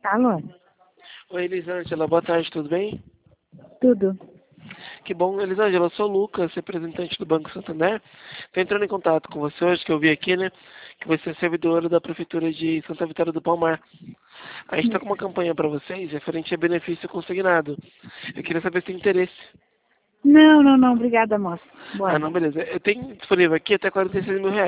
Alô? Oi, Elisângela, boa tarde, tudo bem? Tudo. Que bom, Elisângela, eu sou o Lucas, representante do Banco Santander. Estou entrando em contato com você hoje, que eu vi aqui, né, que você é servidora da Prefeitura de Santa Vitória do Palmar. A gente está com uma campanha para vocês referente a benefício consignado. Eu queria saber se tem interesse. Não, obrigada, moça. Boa Ah, não, noite. beleza. Eu tenho disponível aqui até R$ 46 mil.